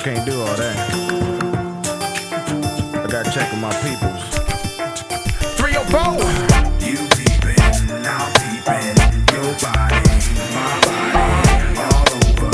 can't do all that. I gotta check with my peoples. 304. You peepin', now peepin', your body, my body, all over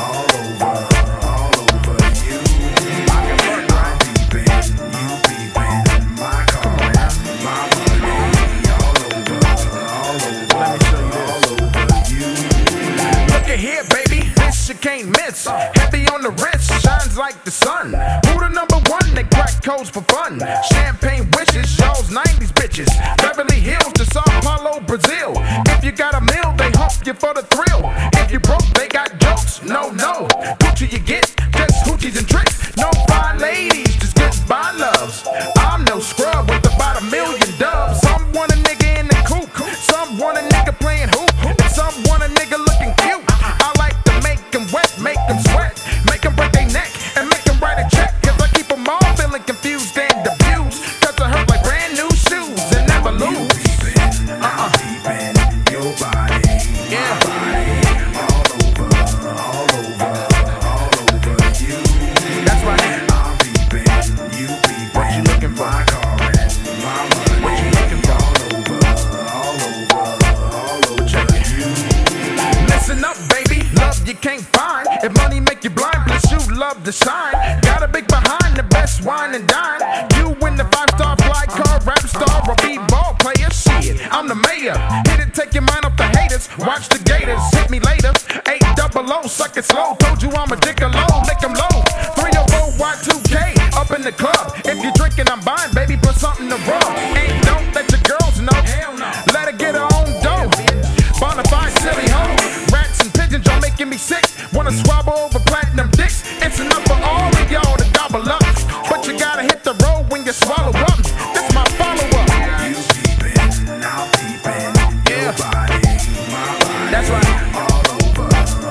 you. I'm peepin', you peepin', my car, my money, all over you. Look at here, baby, this you can't miss. Heavy on the wrist, shines like the sun. Who the number one that crack codes for fun? Champagne wishes, shows 90s bitches. Beverly Hills to Sao Paulo, Brazil. If you got a meal, they hump you for the thrill. If you broke, they got jokes. No, Gucci you get, just hoochies and tricks. No fine ladies, just goodbye loves. I'm no scrub with about 1 million dubs. Some want a nigga in the coupe, some want a nigga playing hoop, and some want a nigga looking cute. I like to make them wet, make them sweat, make them break their neck, and make them write a check. Cause I keep them all feeling confused and abused. Cause I hurt like brand new shoes and never lose. I'm peepin', your body, my body, all over you. That's right. I'm peepin', you peepin', What you looking for? my car and my money. What you looking for? all over Check it. you. Listen up, baby. Love you can't find. If money make you blind, plus you love to shine. Got a big behind, the best wine and dine. You win the 5-star fly car, rap star, or b-ball player. Shit, I'm the mayor. Hit it, take your mind off the haters. Watch the gators, hit me later. 800, suck it slow. Told you I'm a dick low, lick 'em low. 304 Y2K, up in the club. If you drinking, I'm buying, baby, put something to rub. Ain't don't let your girls know. Hell no. Let her get her own dough. Bonafide silly hoe. Rats and pigeons are making me sick. Wanna swabble over platinum dicks. It's enough for all of y'all to gobble up. But you gotta hit the road when you swallow up. This my follow-up. You peepin', now peepin', your body, my body. That's right. All over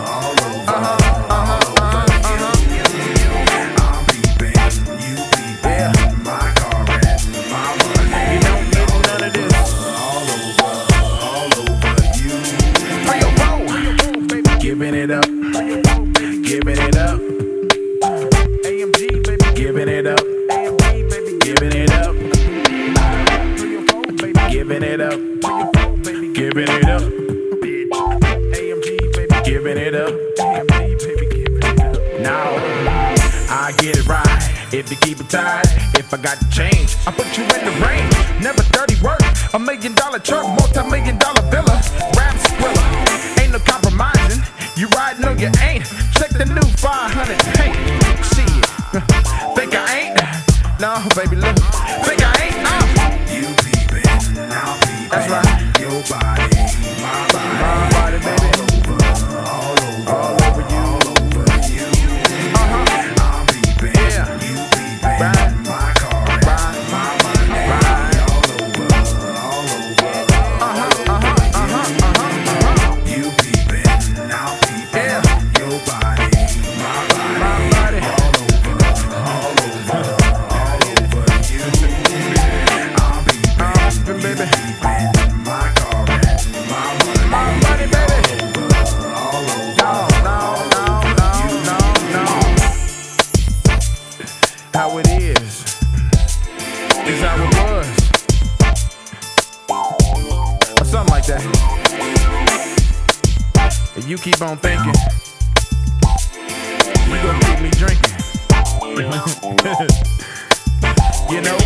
you. I'm peepin', you peepin', my car and my money. You don't get none of this. All over you. 304, baby. Giving it up, giving it up, AMG, baby. giving it up, AMG, baby. giving it up, 304, baby. giving it up, 304, baby. giving it up, AMG, baby. giving it up. AMG, baby. Give it up. Now I get it right if you keep it tight. If I got the change, I put you in the range. Never dirty work. $1 million truck, multi-million-dollar villa. Rap squilla. Ain't no compromising. You riding or you ain't. Check the new 500 paint. Shit. Think I ain't? No, baby, look. Think I ain't? You peepin', now peepin', That's right. your body, my body. My body, baby. All over you. I'm peepin', Yeah. you peepin', Right. my car and my money. You peepin', now peepin', Yeah. your body, my body. My body. All over you. I'm peepin', Baby. peepin', my car and my money. My money, baby. All over. No. How it is how it was. Or something like that. And you keep on thinking, you gonna keep me drinking. You know.